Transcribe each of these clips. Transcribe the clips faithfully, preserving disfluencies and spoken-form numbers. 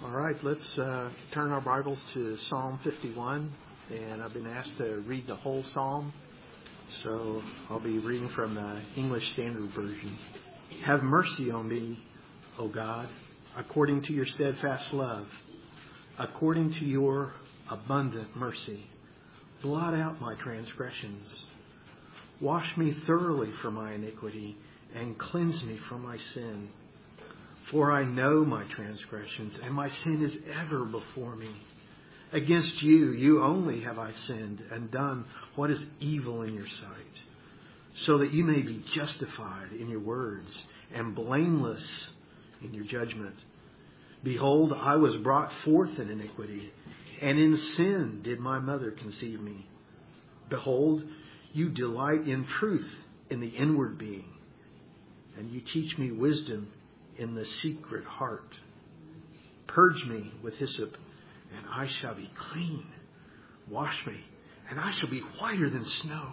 All right, let's uh, turn our Bibles to Psalm fifty-one, and I've been asked to read the whole psalm, so I'll be reading from the English Standard Version. Have mercy on me, O God, according to your steadfast love, according to your abundant mercy. Blot out my transgressions. Wash me thoroughly from my iniquity, and cleanse me from my sin. For I know my transgressions, and my sin is ever before me. Against you, you only have I sinned, and done what is evil in your sight, so that you may be justified in your words, and blameless in your judgment. Behold, I was brought forth in iniquity, and in sin did my mother conceive me. Behold, you delight in truth in the inward being, and you teach me wisdom in the secret heart. Purge me with hyssop, and I shall be clean. Wash me, and I shall be whiter than snow.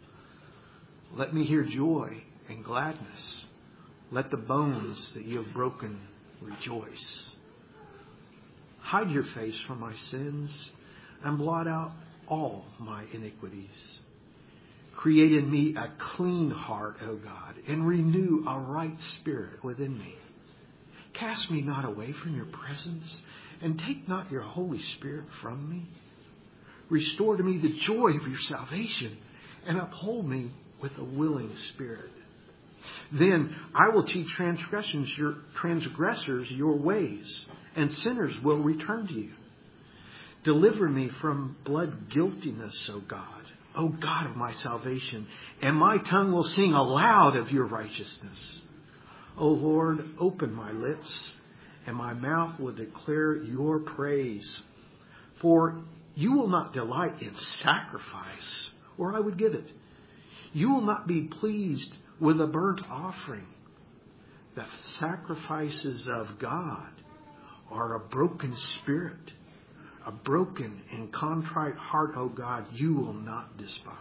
Let me hear joy and gladness. Let the bones that you have broken rejoice. Hide your face from my sins, and blot out all my iniquities. Create in me a clean heart, O God, and renew a right spirit within me. Cast me not away from your presence, and take not your Holy Spirit from me. Restore to me the joy of your salvation, and uphold me with a willing spirit. Then I will teach transgressions your, transgressors your ways, and sinners will return to you. Deliver me from blood guiltiness, O God, O God of my salvation, and my tongue will sing aloud of your righteousness. O Lord, open my lips, and my mouth will declare your praise. For you will not delight in sacrifice, or I would give it. You will not be pleased with a burnt offering. The sacrifices of God are a broken spirit, a broken and contrite heart, O God, you will not despise.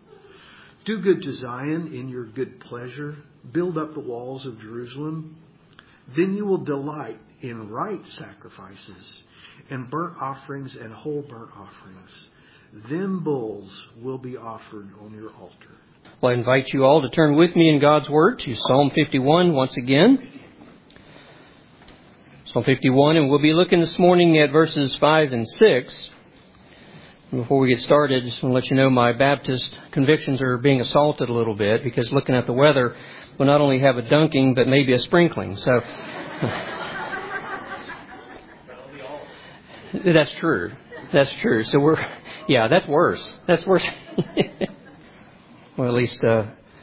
Do good to Zion in your good pleasure. Build up the walls of Jerusalem. Then you will delight in right sacrifices and burnt offerings and whole burnt offerings. Then bulls will be offered on your altar. Well, I invite you all to turn with me in God's Word to Psalm fifty-one once again. Psalm fifty-one, and we'll be looking this morning at verses five and six. Before we get started, just want to let you know my Baptist convictions are being assaulted a little bit, because looking at the weather, we'll not only have a dunking, but maybe a sprinkling. So that's true. That's true. So we're, yeah, that's worse. That's worse. Well, at least uh,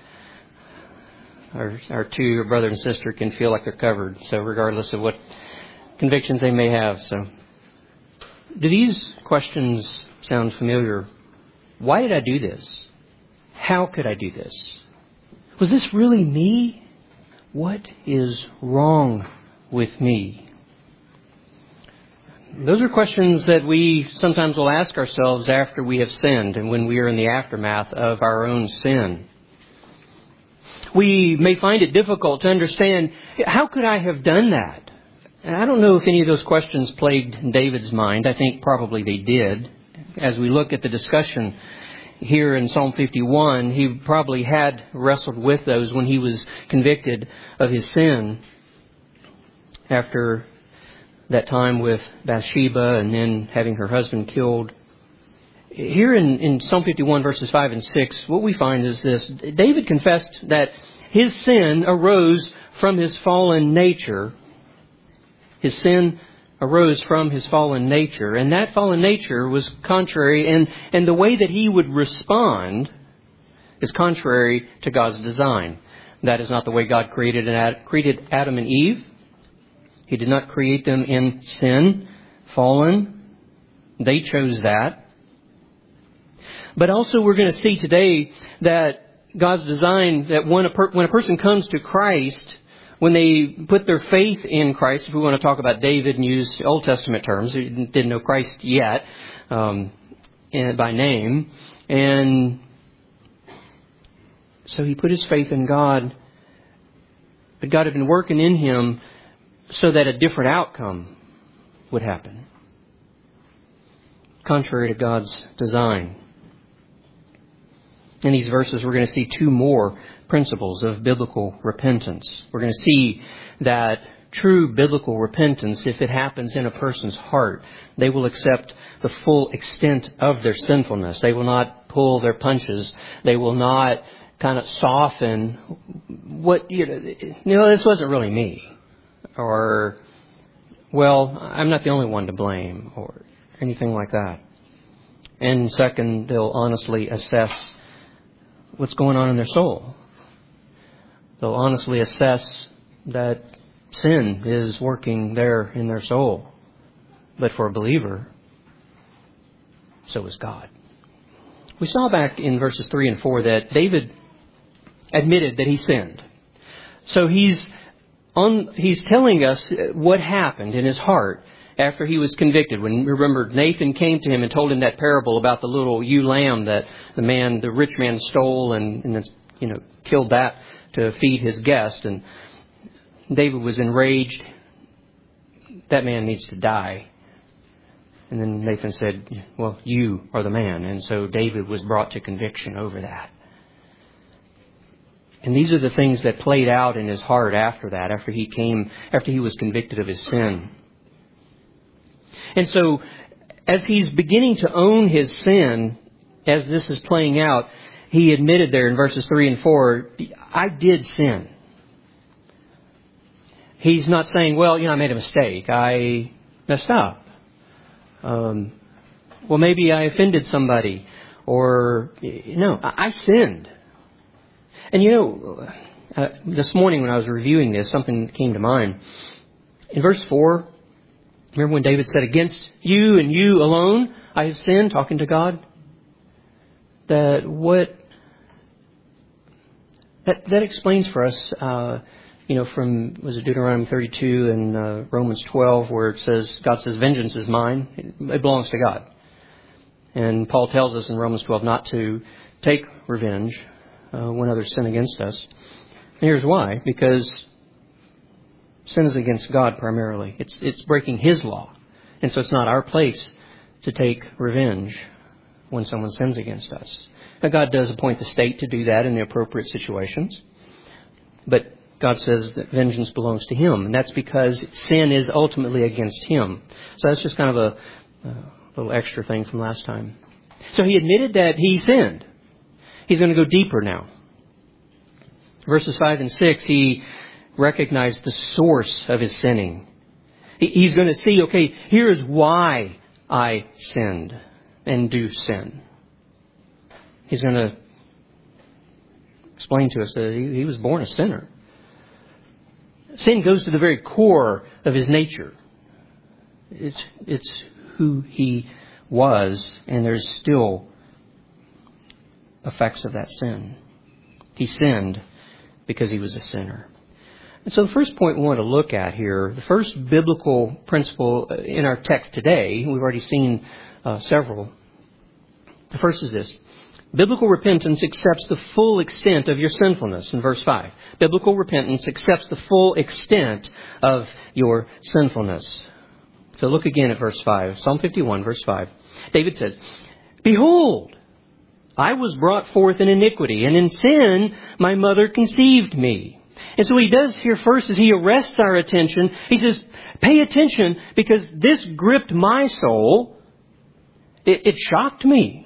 our our two brother and sister can feel like they're covered. So regardless of what convictions they may have. So do these questions sound familiar? Why did I do this? How could I do this? Was this really me? What is wrong with me? Those are questions that we sometimes will ask ourselves after we have sinned and when we are in the aftermath of our own sin. We may find it difficult to understand, how could I have done that? And I don't know if any of those questions plagued David's mind. I think probably they did. As we look at the discussion here in Psalm fifty-one, he probably had wrestled with those when he was convicted of his sin after that time with Bathsheba and then having her husband killed. Here in, in Psalm fifty-one, verses five and six, what we find is this. David confessed that his sin arose from his fallen nature. His sin arose from his fallen nature, and that fallen nature was contrary, and, and the way that he would respond is contrary to God's design. That is not the way God created, created Adam and Eve. He did not create them in sin, fallen. They chose that. But also we're going to see today that God's design, that when a, per, when a person comes to Christ, when they put their faith in Christ, if we want to talk about David and use Old Testament terms, he didn't know Christ yet um, by name. And so he put his faith in God. But God had been working in him so that a different outcome would happen, contrary to God's design. In these verses, we're going to see two more principles of biblical repentance. We're going to see that true biblical repentance, if it happens in a person's heart, they will accept the full extent of their sinfulness. They will not pull their punches. They will not kind of soften what, you know, you know, this wasn't really me. Or, well, I'm not the only one to blame, or anything like that. And second, they'll honestly assess what's going on in their soul. They'll honestly assess that sin is working there in their soul. But for a believer, so is God. We saw back in verses three and four that David admitted that he sinned. So he's on, he's telling us what happened in his heart after he was convicted. When, remember, Nathan came to him and told him that parable about the little ewe lamb that the man, the rich man, stole and, and you know, killed that to feed his guest. And David was enraged. That man needs to die. And then Nathan said, well, you are the man. And so David was brought to conviction over that. And these are the things that played out in his heart after that, after he came, after he was convicted of his sin. And so, as he's beginning to own his sin, as this is playing out, he admitted there in verses three and four, I did sin. He's not saying, well, you know, I made a mistake. I messed up. Um, well, maybe I offended somebody. Or, no, I, I sinned. And you know, uh, this morning when I was reviewing this, something came to mind. In verse four, remember when David said, against you and you alone I have sinned, talking to God? That what... That, that explains for us, uh, you know, from, was it Deuteronomy thirty-two and uh, Romans twelve, where it says, God says, vengeance is mine. It, it belongs to God. And Paul tells us in Romans twelve not to take revenge uh, when others sin against us. And here's why. Because sin is against God primarily. It's, it's breaking His law. And so it's not our place to take revenge when someone sins against us. Now, God does appoint the state to do that in the appropriate situations. But God says that vengeance belongs to Him. And that's because sin is ultimately against Him. So that's just kind of a, a little extra thing from last time. So he admitted that he sinned. He's going to go deeper now. Verses five and six, he recognized the source of his sinning. He's going to see, okay, here's why I sinned and do sin. He's going to explain to us that he, he was born a sinner. Sin goes to the very core of his nature. It's, it's who he was, and there's still effects of that sin. He sinned because he was a sinner. And so the first point we want to look at here, the first biblical principle in our text today, we've already seen uh, several. The first is this. Biblical repentance accepts the full extent of your sinfulness in verse five. Biblical repentance accepts the full extent of your sinfulness. So look again at verse five. Psalm fifty-one, verse five. David says, behold, I was brought forth in iniquity, and in sin my mother conceived me. And so what he does here first is he arrests our attention. He says, pay attention, because this gripped my soul. It, it shocked me.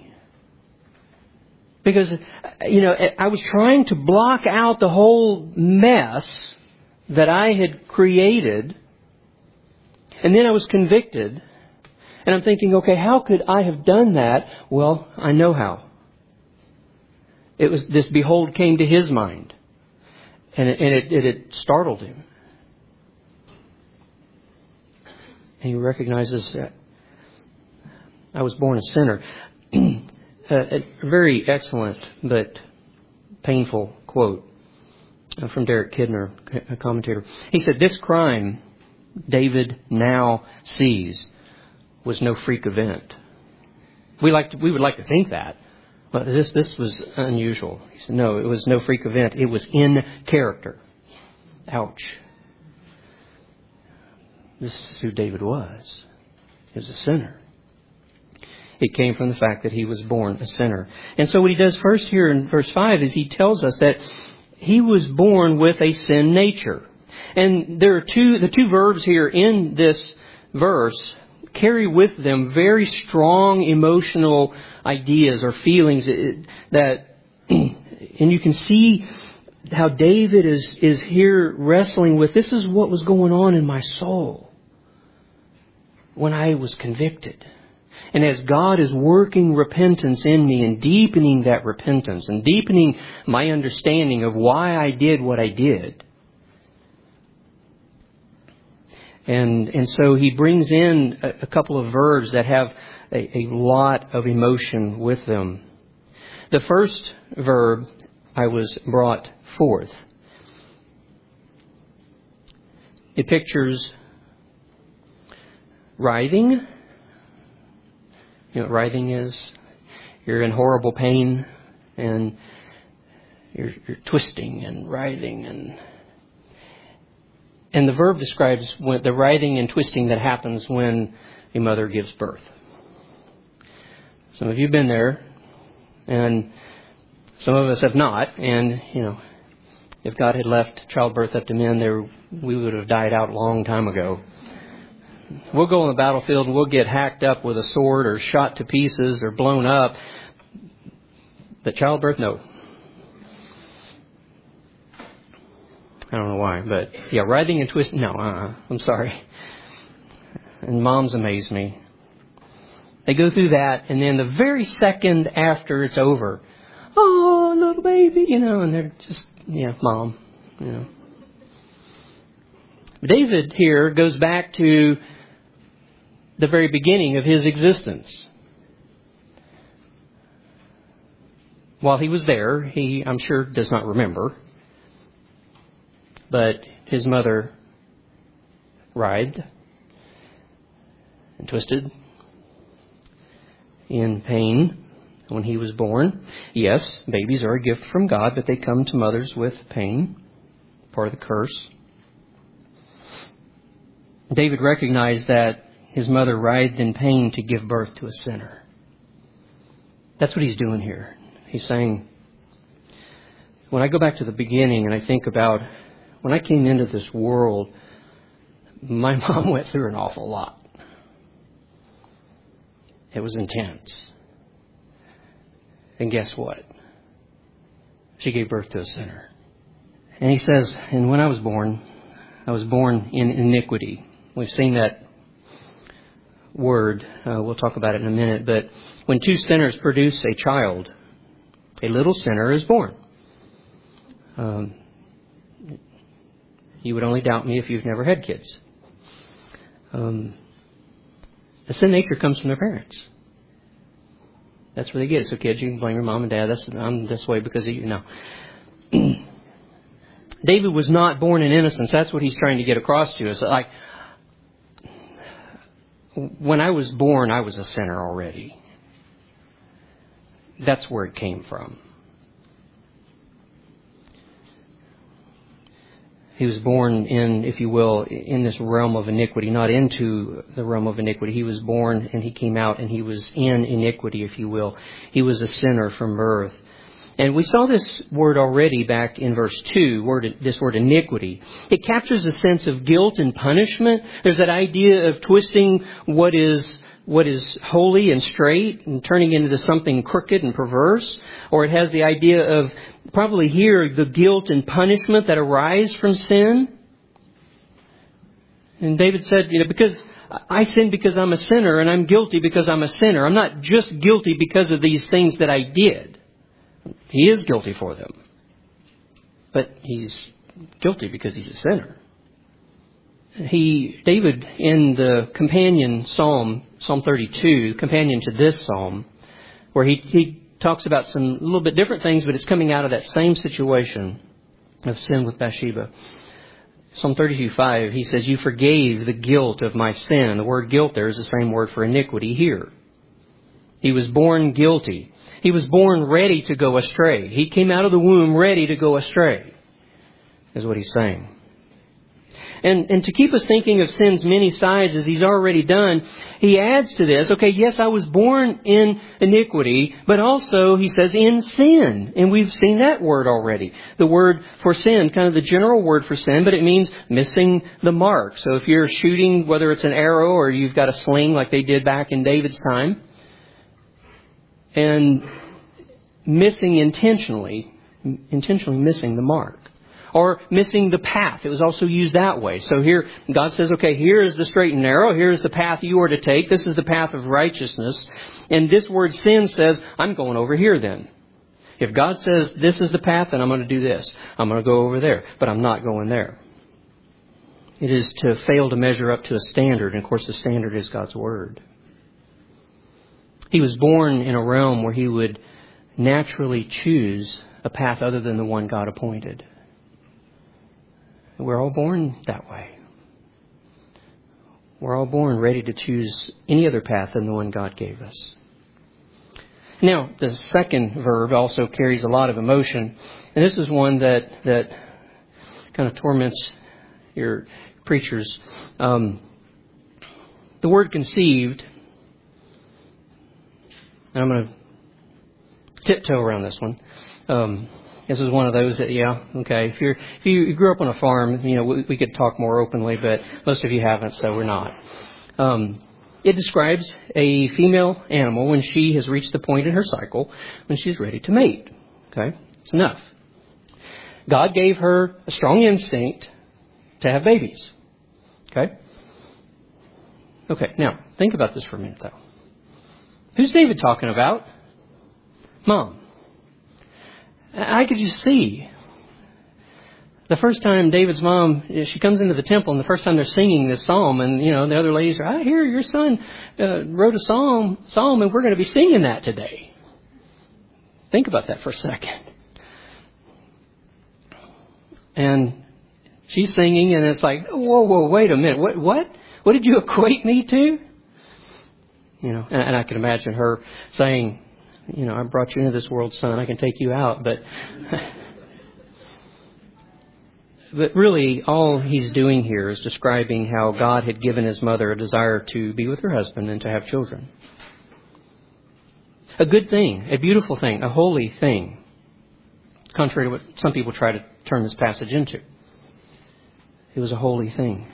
Because, you know, I was trying to block out the whole mess that I had created. And then I was convicted. And I'm thinking, okay, how could I have done that? Well, I know how. It was this behold came to his mind. And it, and it, it, it startled him. And he recognizes that I was born a sinner. A very excellent but painful quote from Derek Kidner, a commentator. He said, this crime David now sees was no freak event. We like to, we would like to think that. But this this was unusual. He said, no, it was no freak event. It was in character. Ouch. This is who David was. He was a sinner. It came from the fact that he was born a sinner. And so what he does first here in verse five is he tells us that he was born with a sin nature. And there are two, the two verbs here in this verse carry with them very strong emotional ideas or feelings that, and you can see how David is, is here wrestling with, this is what was going on in my soul when I was convicted. And as God is working repentance in me and deepening that repentance and deepening my understanding of why I did what I did. And and so he brings in a, a couple of verbs that have a, a lot of emotion with them. The first verb, I was brought forth. It pictures writhing. You know what writhing is? You're in horrible pain and you're, you're twisting and writhing. And and the verb describes when, the writhing and twisting that happens when a mother gives birth. Some of you have been there, and some of us have not. And, you know, if God had left childbirth up to men, there we would have died out a long time ago. We'll go on the battlefield and we'll get hacked up with a sword or shot to pieces or blown up. But childbirth, no. I don't know why, but yeah, writhing and twisting, no, uh-uh, I'm sorry. And moms amaze me. They go through that, and then the very second after it's over, oh, little baby, you know, and they're just, yeah, mom, you know. David here goes back to the very beginning of his existence. While he was there, he, I'm sure, does not remember. But his mother writhed and twisted in pain when he was born. Yes, babies are a gift from God, but they come to mothers with pain, part of the curse. David recognized that his mother writhed in pain to give birth to a sinner. That's what he's doing here. He's saying, when I go back to the beginning and I think about when I came into this world, my mom went through an awful lot. It was intense. And guess what? She gave birth to a sinner. And he says, and when I was born, I was born in iniquity. We've seen that word. Uh, we'll talk about it in a minute. But when two sinners produce a child, a little sinner is born. Um, you would only doubt me if you've never had kids. Um, the sin nature comes from their parents. That's where they get it. So kids, you can blame your mom and dad. That's I'm this way because of you. No. David was not born in innocence. That's what he's trying to get across to us. Like, when I was born, I was a sinner already. That's where it came from. He was born in, if you will, in this realm of iniquity, not into the realm of iniquity. He was born and he came out and he was in iniquity, if you will. He was a sinner from birth. And we saw this word already back in verse two, word, this word iniquity. It captures a sense of guilt and punishment. There's that idea of twisting what is what is holy and straight and turning into something crooked and perverse. Or it has the idea of probably here the guilt and punishment that arise from sin. And David said, you know, because I sin because I'm a sinner and I'm guilty because I'm a sinner. I'm not just guilty because of these things that I did. He is guilty for them. But he's guilty because he's a sinner. He, David, in the companion psalm, Psalm thirty-two, companion to this psalm, where he, he talks about some a little bit different things, but it's coming out of that same situation of sin with Bathsheba. Psalm thirty-two five, he says, you forgave the guilt of my sin. The word guilt there is the same word for iniquity here. He was born guilty. He was born ready to go astray. He came out of the womb ready to go astray, is what he's saying. And, and to keep us thinking of sin's many sides as He's already done, He adds to this, okay, yes, I was born in iniquity, but also, He says, in sin. And we've seen that word already. The word for sin, kind of the general word for sin, but it means missing the mark. So if you're shooting, whether it's an arrow or you've got a sling like they did back in David's time, and missing intentionally, intentionally missing the mark. Or missing the path. It was also used that way. So here, God says, okay, here is the straight and narrow. Here is the path you are to take. This is the path of righteousness. And this word sin says, I'm going over here then. If God says, this is the path, then I'm going to do this. I'm going to go over there. But I'm not going there. It is to fail to measure up to a standard. And of course, the standard is God's Word. He was born in a realm where He would naturally choose a path other than the one God appointed. We're all born that way. We're all born ready to choose any other path than the one God gave us. Now, the second verb also carries a lot of emotion. And this is one that, that kind of torments your preachers. Um, the word conceived, and I'm going to tiptoe around this one. Um, This is one of those that, yeah, okay. If you're, if you grew up on a farm, you know, we, we could talk more openly, but most of you haven't, so we're not. Um, it describes a female animal when she has reached the point in her cycle when she's ready to mate. Okay, it's enough. God gave her a strong instinct to have babies. Okay. Okay. Now think about this for a minute, though. Who's David talking about? Mom. I could just see the first time David's mom, she comes into the temple, and the first time they're singing this psalm, and, you know, the other ladies are, I hear your son uh, wrote a psalm, psalm, and we're going to be singing that today. Think about that for a second. And she's singing, and it's like, whoa, whoa, wait a minute. What, what, what did you equate me to? You know, and, and I can imagine her saying, you know, I brought you into this world, son. I can take you out. But but really, all he's doing here is describing how God had given his mother a desire to be with her husband and to have children. A good thing, a beautiful thing, a holy thing, contrary to what some people try to turn this passage into. It was a holy thing.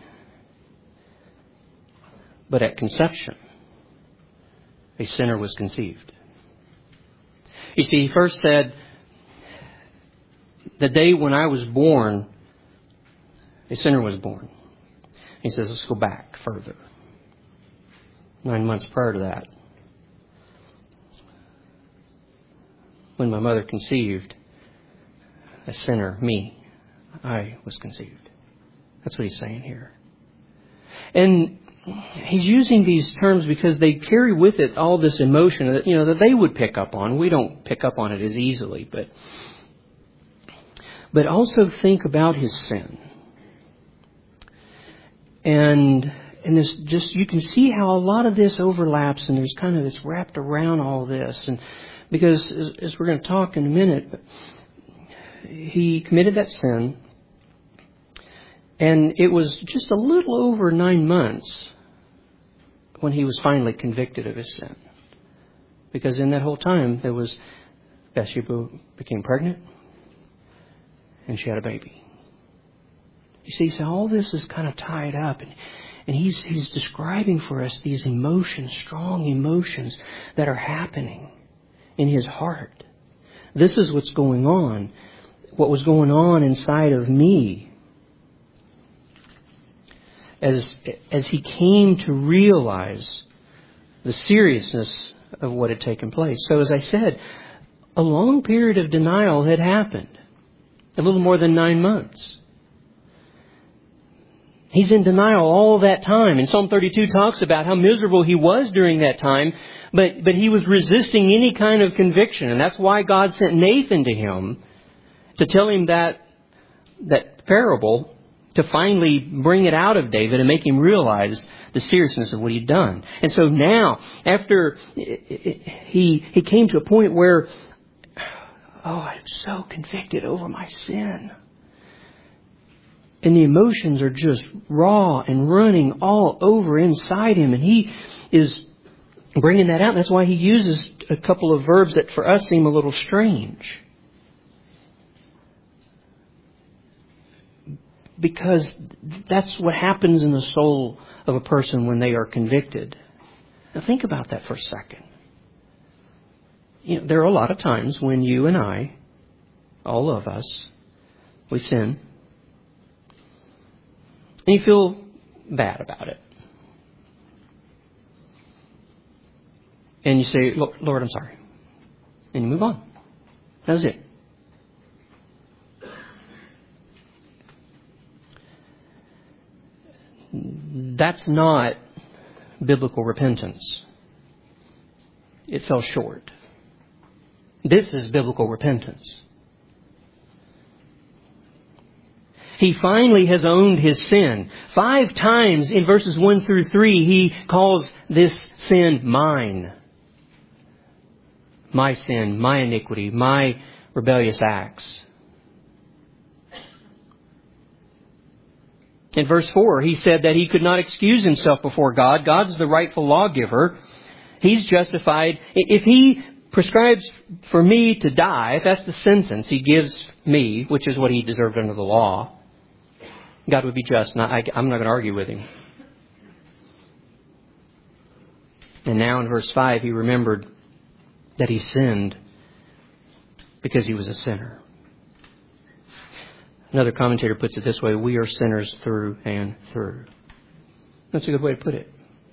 But at conception, a sinner was conceived. You see, he first said, the day when I was born, a sinner was born. He says, let's go back further. Nine months prior to that, when my mother conceived, a sinner, me, I was conceived. That's what he's saying here. And he's using these terms because they carry with it all this emotion that, you know, that they would pick up on. We don't pick up on it as easily, but but also think about his sin. And and this just you can see how a lot of this overlaps, and there's kind of it's wrapped around all this. And because as, as we're going to talk in a minute, he committed that sin, and it was just a little over nine months when he was finally convicted of his sin. Because in that whole time, there was Bathsheba became pregnant, and she had a baby. You see, so all this is kind of tied up, and, and he's he's describing for us these emotions, strong emotions that are happening in his heart. This is what's going on, what was going on inside of me. As, as he came to realize the seriousness of what had taken place. So as I said, a long period of denial had happened. A little more than nine months. He's in denial all that time. And Psalm thirty-two talks about how miserable he was during that time. But, but he was resisting any kind of conviction. And that's why God sent Nathan to him to tell him that, that parable, to finally bring it out of David and make him realize the seriousness of what he'd done. And so now, after he he came to a point where, oh, I'm so convicted over my sin. And the emotions are just raw and running all over inside him. And he is bringing that out. And that's why he uses a couple of verbs that for us seem a little strange. Because that's what happens in the soul of a person when they are convicted. Now think about that for a second. You know, there are a lot of times when you and I, all of us, we sin. And you feel bad about it. And you say, Lord, I'm sorry. And you move on. That was it. That's not biblical repentance. It fell short. This is biblical repentance. He finally has owned his sin. Five times in verses one through three, he calls this sin mine. My sin, my iniquity, my rebellious acts. In verse four, he said that he could not excuse himself before God. God's the rightful lawgiver. He's justified. If he prescribes for me to die, if that's the sentence he gives me, which is what he deserved under the law, God would be just. Not, I, I'm not going to argue with him. And now in verse five, he remembered that he sinned because he was a sinner. Another commentator puts it this way: we are sinners through and through. That's a good way to put it.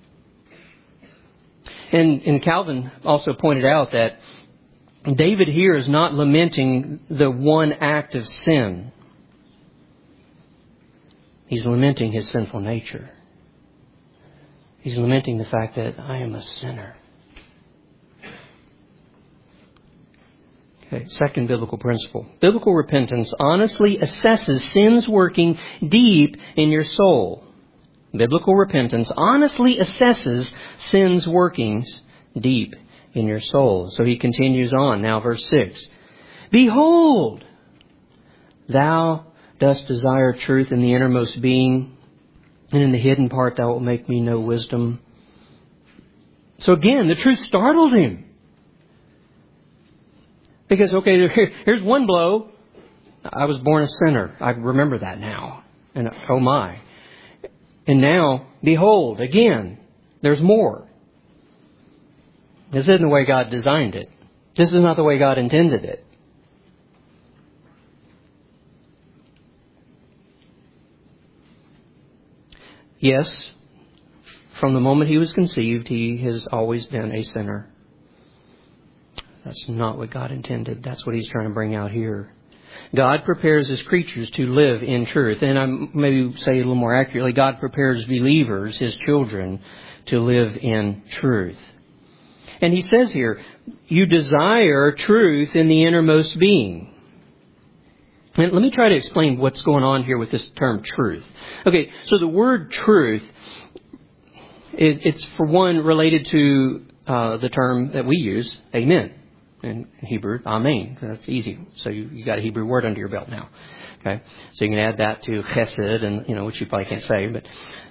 And, and Calvin also pointed out that David here is not lamenting the one act of sin. He's lamenting his sinful nature. He's lamenting the fact that I am a sinner. Okay, second biblical principle. Biblical repentance honestly assesses sins working deep in your soul. Biblical repentance honestly assesses sins workings deep in your soul. So he continues on. Now verse six. Behold, thou dost desire truth in the innermost being, and in the hidden part thou wilt make me know wisdom. So again, the truth startled him. Because, okay, here's one blow. I was born a sinner. I remember that now. And oh my. And now, behold, again, there's more. This isn't the way God designed it. This is not the way God intended it. Yes, from the moment he was conceived, he has always been a sinner. That's not what God intended. That's what he's trying to bring out here. God prepares his creatures to live in truth. And I maybe say a little more accurately, God prepares believers, his children, to live in truth. And he says here, you desire truth in the innermost being. And let me try to explain what's going on here with this term truth. Okay, so the word truth, it, it's for one related to uh, the term that we use, amen. In Hebrew, amen. That's easy. So you, you got a Hebrew word under your belt now. Okay, so you can add that to chesed, and you know, which you probably can't say, but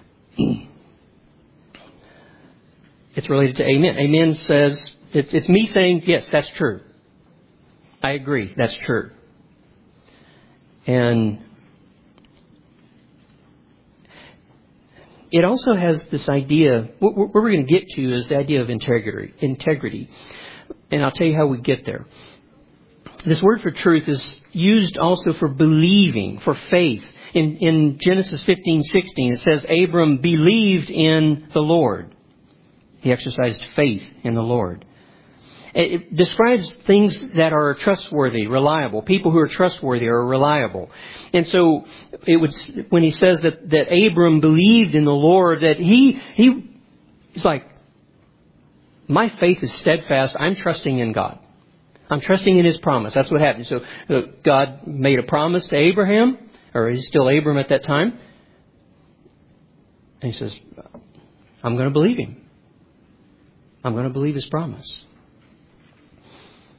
it's related to amen. Amen says it's it's me saying yes, that's true. I agree, that's true. And it also has this idea. What we're going to get to is the idea of integrity. Integrity. And I'll tell you how we get there. This word for truth is used also for believing, for faith. In, in Genesis fifteen sixteen, it says, Abram believed in the Lord. He exercised faith in the Lord. It describes things that are trustworthy, reliable. People who are trustworthy are reliable. And so it would, when he says that, that Abram believed in the Lord, that he, he, he's like, my faith is steadfast. I'm trusting in God. I'm trusting in his promise. That's what happened. So uh, God made a promise to Abraham, or he's still Abram at that time. And he says, I'm going to believe him. I'm going to believe his promise.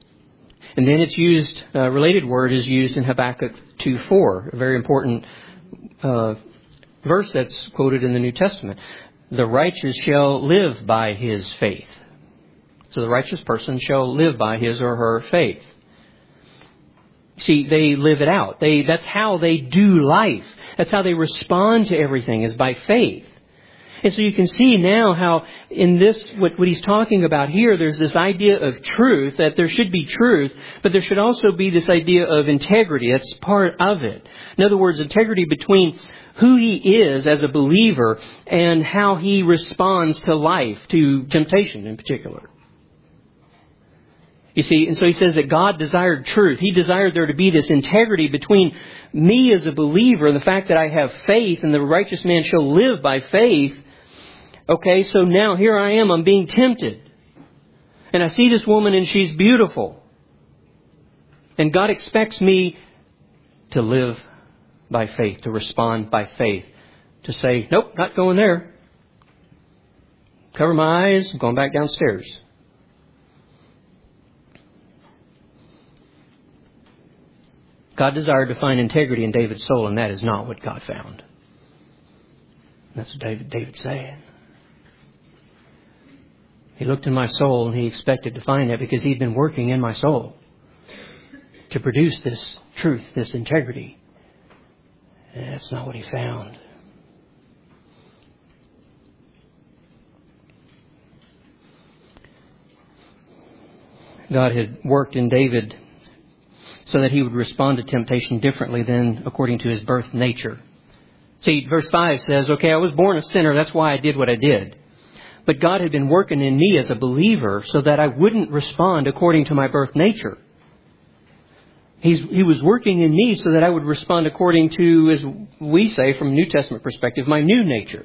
And then it's used, a related word is used in Habakkuk two four, a very important uh, verse that's quoted in the New Testament. The righteous shall live by his faith. So the righteous person shall live by his or her faith. See, they live it out. They, that's how they do life. That's how they respond to everything, is by faith. And so you can see now how in this, what, what he's talking about here, there's this idea of truth, that there should be truth, but there should also be this idea of integrity. That's part of it. In other words, integrity between who he is as a believer and how he responds to life, to temptation in particular. You see, and so he says that God desired truth. He desired there to be this integrity between me as a believer and the fact that I have faith and the righteous man shall live by faith. Okay, so now here I am, I'm being tempted. And I see this woman and she's beautiful. And God expects me to live by faith, to respond by faith. To say, nope, not going there. Cover my eyes, I'm going back downstairs. God desired to find integrity in David's soul, and that is not what God found. That's what David, David's saying. He looked in my soul and he expected to find that because he'd been working in my soul to produce this truth, this integrity. And that's not what he found. God had worked in David so that he would respond to temptation differently than according to his birth nature. See, verse five says, okay, I was born a sinner, that's why I did what I did. But God had been working in me as a believer so that I wouldn't respond according to my birth nature. He's, he was working in me so that I would respond according to, as we say from a New Testament perspective, my new nature.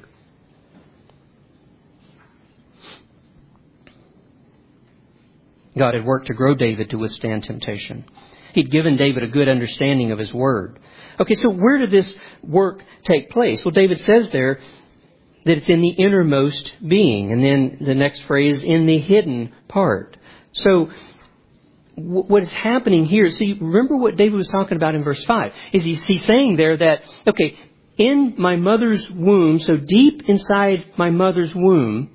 God had worked to grow David to withstand temptation. He'd given David a good understanding of his word. Okay, so where did this work take place? Well, David says there that it's in the innermost being. And then the next phrase, in the hidden part. So what is happening here, see, remember what David was talking about in verse five. Is he, he's saying there that, okay, in my mother's womb, so deep inside my mother's womb,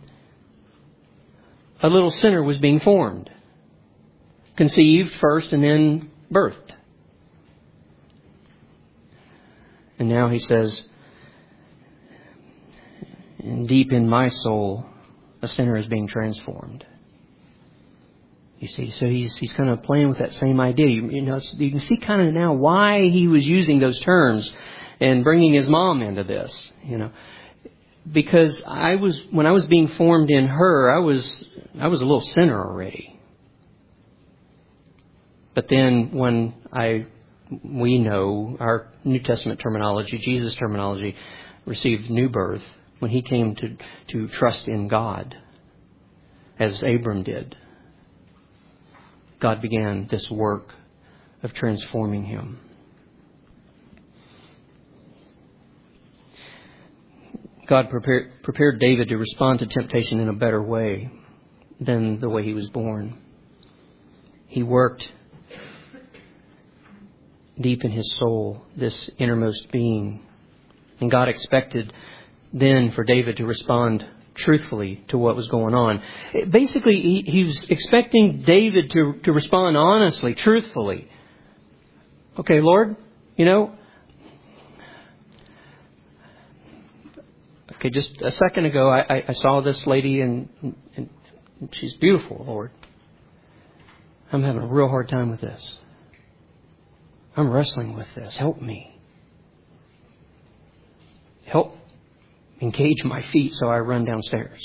a little sinner was being formed. Conceived first and then birthed. And now he says, deep in my soul, a sinner is being transformed. You see, so he's he's kind of playing with that same idea. You, you know, you can see kind of now why he was using those terms and bringing his mom into this. You know, because I was when I was being formed in her, I was I was a little sinner already. But then when I we know our New Testament terminology, Jesus' terminology, received new birth when he came to to trust in God, as Abram did. God began this work of transforming him. God prepared, prepared David to respond to temptation in a better way than the way he was born. He worked deep in his soul, this innermost being. And God expected then for David to respond truthfully to what was going on. Basically, he, he was expecting David to, to respond honestly, truthfully. Okay, Lord, you know, okay, just a second ago I, I, I saw this lady and, and she's beautiful, Lord. I'm having a real hard time with this. I'm wrestling with this. Help me. Help engage my feet so I run downstairs.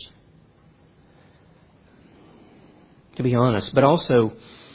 To be honest, but also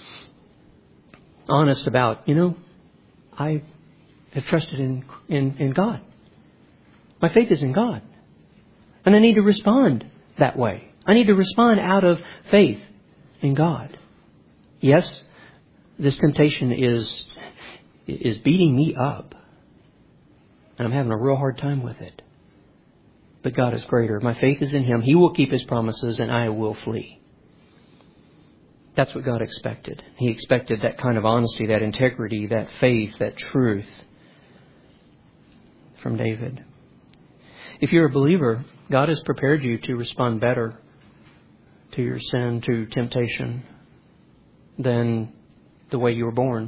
honest about, you know, I have trusted in, in, in God. My faith is in God. And I need to respond that way. I need to respond out of faith in God. Yes, this temptation is, is beating me up. And I'm having a real hard time with it. But God is greater. My faith is in Him. He will keep His promises and I will flee. That's what God expected. He expected that kind of honesty, that integrity, that faith, that truth from David. If you're a believer, God has prepared you to respond better to your sin, to temptation, than the way you were born.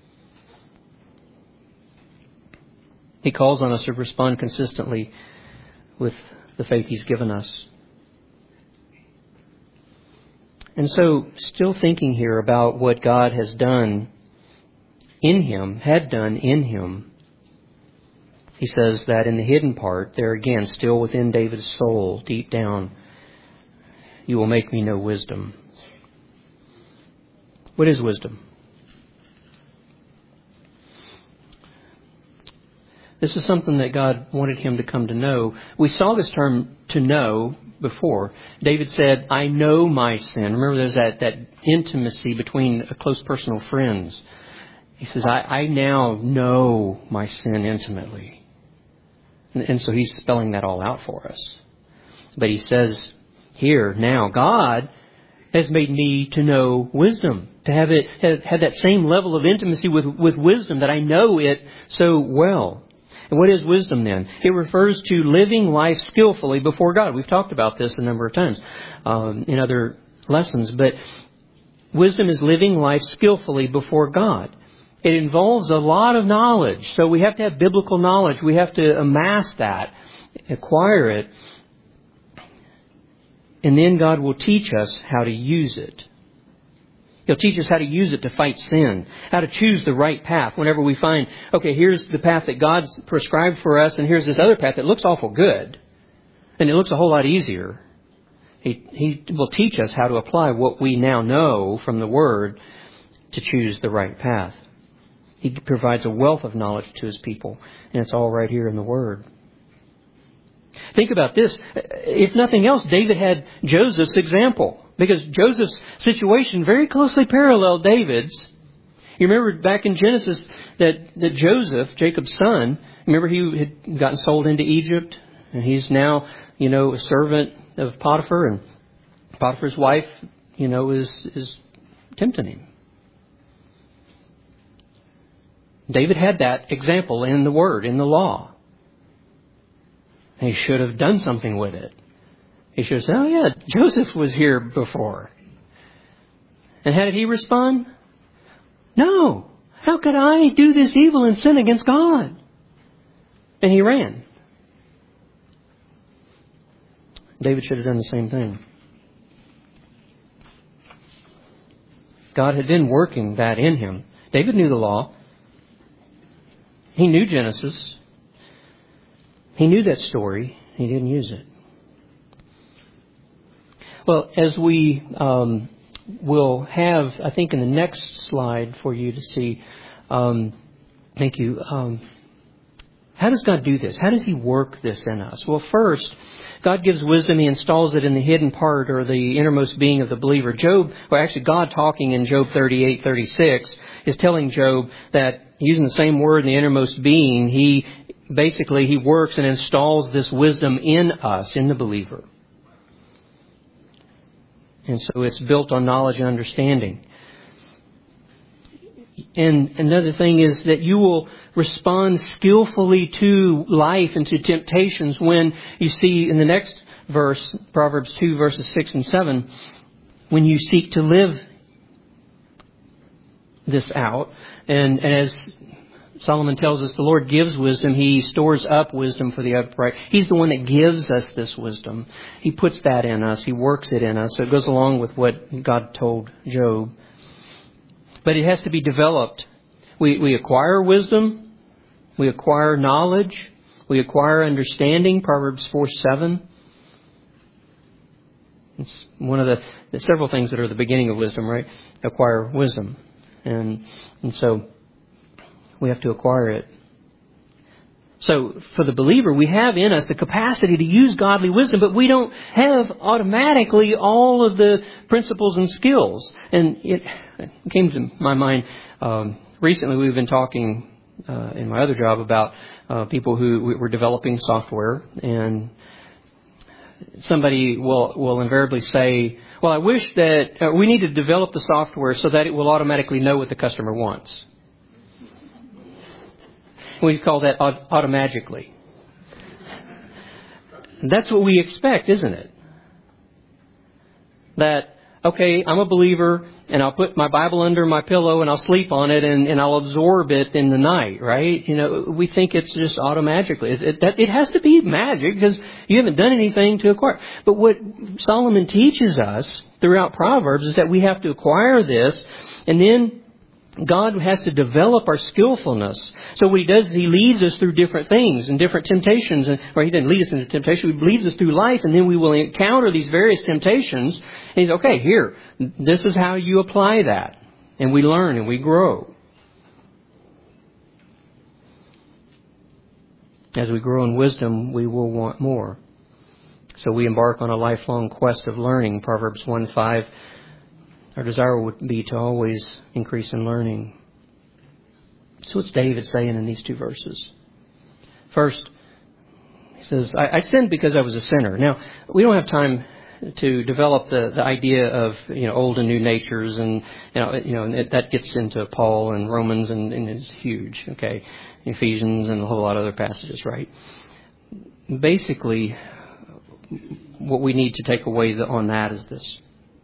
He calls on us to respond consistently with the faith He's given us. And so, still thinking here about what God has done in Him, had done in Him, He says that in the hidden part, there again, still within David's soul, deep down, you will make me know wisdom. What is wisdom? This is something that God wanted him to come to know. We saw this term to know before. David said, I know my sin. Remember, there's that, that intimacy between close personal friends. He says, I, I now know my sin intimately. And, and so he's spelling that all out for us. But he says here, now, God has made me to know wisdom, to have it have, have that same level of intimacy with, with wisdom, that I know it so well. And what is wisdom then? It refers to living life skillfully before God. We've talked about this a number of times um, in other lessons. But wisdom is living life skillfully before God. It involves a lot of knowledge. So we have to have biblical knowledge. We have to amass that, acquire it. And then God will teach us how to use it. He'll teach us how to use it to fight sin, how to choose the right path. Whenever we find, okay, here's the path that God's prescribed for us, and here's this other path that looks awful good, and it looks a whole lot easier. He, he will teach us how to apply what we now know from the Word to choose the right path. He provides a wealth of knowledge to His people, and it's all right here in the Word. Think about this. If nothing else, David had Joseph's example, because Joseph's situation very closely paralleled David's. You remember back in Genesis that, that Joseph, Jacob's son, remember he had gotten sold into Egypt, and he's now, you know, a servant of Potiphar, and Potiphar's wife, you know, is, is tempting him. David had that example in the Word, in the law. He should have done something with it. He should have said, oh yeah, Joseph was here before. And how did he respond? No. How could I do this evil and sin against God? And he ran. David should have done the same thing. God had been working that in him. David knew the law. He knew Genesis. He knew that story. He didn't use it. Well, as we um, will have, I think in the next slide for you to see, um, thank you, um, how does God do this? How does He work this in us? Well, first, God gives wisdom. He installs it in the hidden part or the innermost being of the believer. Job, or actually God talking in Job thirty-eight thirty-six, is telling Job that using the same word in the innermost being, He basically, He works and installs this wisdom in us, in the believer. And so it's built on knowledge and understanding. And another thing is that you will respond skillfully to life and to temptations when you see in the next verse, Proverbs two, verses six and seven, when you seek to live this out. And, and as Solomon tells us, the Lord gives wisdom. He stores up wisdom for the upright. He's the one that gives us this wisdom. He puts that in us. He works it in us. So it goes along with what God told Job. But it has to be developed. We, we acquire wisdom. We acquire knowledge. We acquire understanding. Proverbs four seven. It's one of the, the several things that are the beginning of wisdom, right? Acquire wisdom. And, and so we have to acquire it. So for the believer, we have in us the capacity to use godly wisdom, but we don't have automatically all of the principles and skills. And it came to my mind um, recently. We've been talking uh, in my other job about uh, people who were developing software, and somebody will will invariably say, "Well, I wish that uh, we need to develop the software so that it will automatically know what the customer wants." We call that automagically. That's what we expect, isn't it? That, okay, I'm a believer and I'll put my Bible under my pillow and I'll sleep on it and, and I'll absorb it in the night, right? You know, we think it's just automatically. It, it, that, it has to be magic because you haven't done anything to acquire. But what Solomon teaches us throughout Proverbs is that we have to acquire this, and then God has to develop our skillfulness. So what He does is He leads us through different things and different temptations. And, or He doesn't lead us into temptation. He leads us through life, and then we will encounter these various temptations. And He's, okay, here, this is how you apply that. And we learn and we grow. As we grow in wisdom, we will want more. So we embark on a lifelong quest of learning. Proverbs one five. Our desire would be to always increase in learning. So what's David saying in these two verses? First, he says, I, I sinned because I was a sinner. Now, we don't have time to develop the, the idea of, you know, old and new natures, and, you know, you know, and that gets into Paul and Romans, and, and it's huge, okay? Ephesians and a whole lot of other passages, right? Basically, what we need to take away on that is this.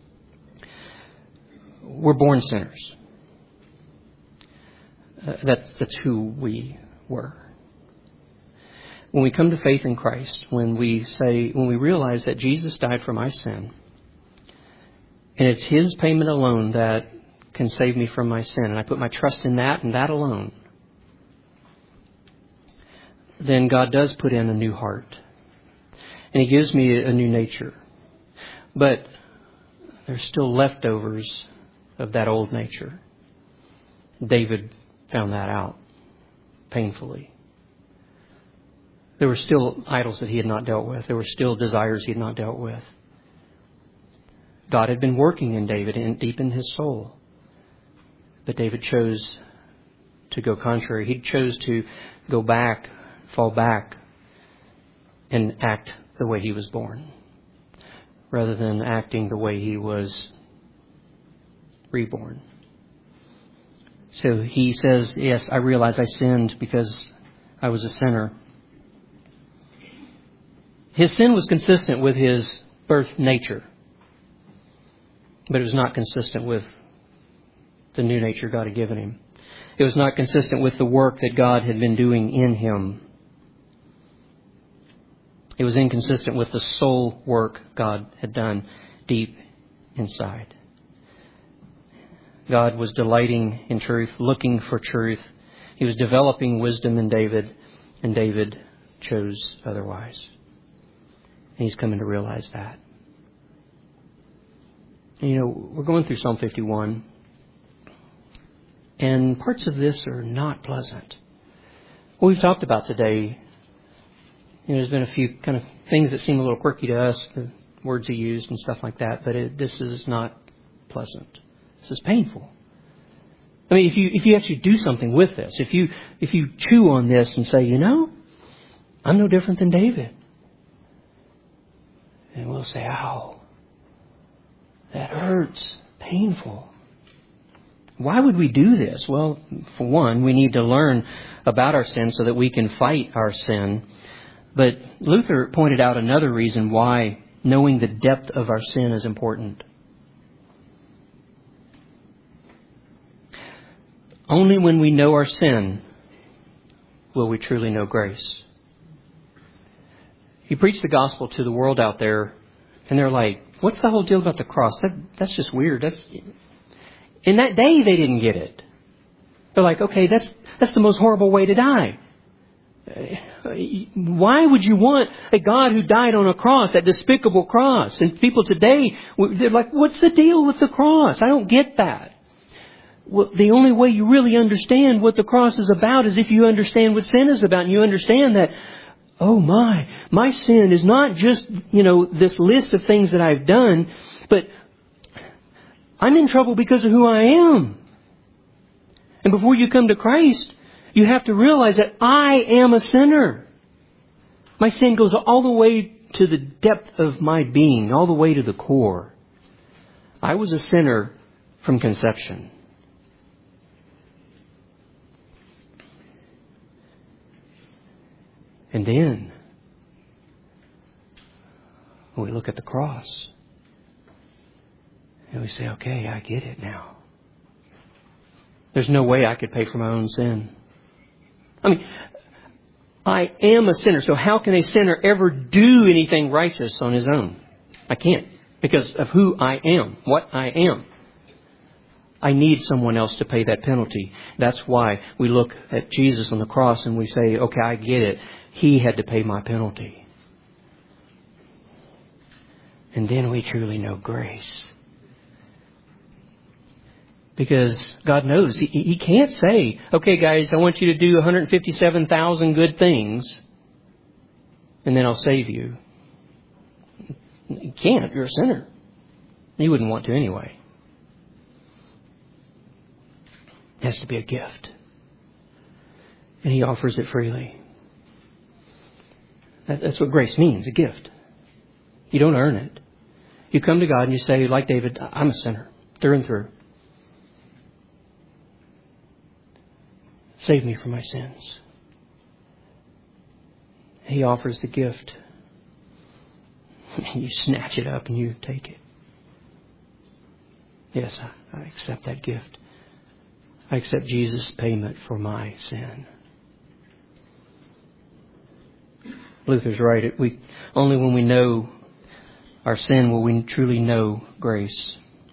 We're born sinners. Uh, that's, that's who we were. When we come to faith in Christ, when we say, when we realize that Jesus died for my sin, and it's His payment alone that can save me from my sin, and I put my trust in that and that alone, then God does put in a new heart. And He gives me a new nature. But there's still leftovers of that old nature. David found that out painfully. There were still idols that he had not dealt with. There were still desires he had not dealt with. God had been working in David and deep in his soul. But David chose to go contrary. He chose to go back, fall back, and act the way he was born, rather than acting the way he was reborn. So he says, yes, I realize I sinned because I was a sinner. His sin was consistent with his birth nature, but it was not consistent with the new nature God had given him. It was not consistent with the work that God had been doing in him. It was inconsistent with the soul work God had done deep inside. God was delighting in truth, looking for truth. He was developing wisdom in David, and David chose otherwise. And he's coming to realize that. And, you know, we're going through Psalm fifty-one, and parts of this are not pleasant. What we've talked about today, you know, there's been a few kind of things that seem a little quirky to us, the words he used and stuff like that, but it, this is not pleasant. This is painful. I mean, if you if you actually do something with this, if you if you chew on this and say, you know, I'm no different than David, and we'll say, ow, that hurts, painful. Why would we do this? Well, for one, we need to learn about our sin so that we can fight our sin. But Luther pointed out another reason why knowing the depth of our sin is important. Only when we know our sin will we truly know grace. You preach the gospel to the world out there, and they're like, what's the whole deal about the cross? That, that's just weird. That's in that day, they didn't get it. They're like, okay, that's that's the most horrible way to die. Why would you want a God who died on a cross, that despicable cross? And people today, they're like, what's the deal with the cross? I don't get that. Well, the only way you really understand what the cross is about is if you understand what sin is about. And you understand that, oh my, my sin is not just, you know, this list of things that I've done, but I'm in trouble because of who I am. And before you come to Christ, you have to realize that I am a sinner. My sin goes all the way to the depth of my being, all the way to the core. I was a sinner from conception. And then And we look at the cross. And we say, okay, I get it now. There's no way I could pay for my own sin. I mean, I am a sinner. So how can a sinner ever do anything righteous on his own? I can't. Because of who I am, what I am. I need someone else to pay that penalty. That's why we look at Jesus on the cross and we say, okay, I get it. He had to pay my penalty. And then we truly know grace. Because God knows He, he can't say, okay guys, I want you to do one hundred fifty-seven thousand good things and then I'll save you. You can't. You're a sinner. You wouldn't want to anyway. It has to be a gift. And He offers it freely. That, that's what grace means, a gift. You don't earn it. You come to God and you say, like David, I'm a sinner, through and through. Save me from my sins. He offers the gift. You snatch it up and you take it. Yes, I, I accept that gift. I accept Jesus' payment for my sin. Luther's right. We, only when we know our sin will we truly know grace.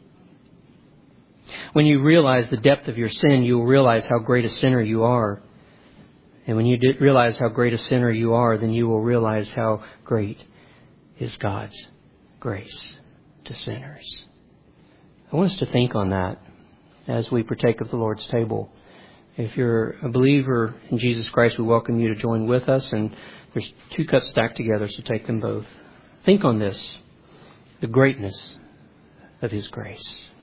When you realize the depth of your sin, you will realize how great a sinner you are. And when you realize how great a sinner you are, then you will realize how great is God's grace to sinners. I want us to think on that as we partake of the Lord's table. If you're a believer in Jesus Christ, we welcome you to join with us. And there's two cups stacked together, so take them both. Think on this, the greatness of His grace.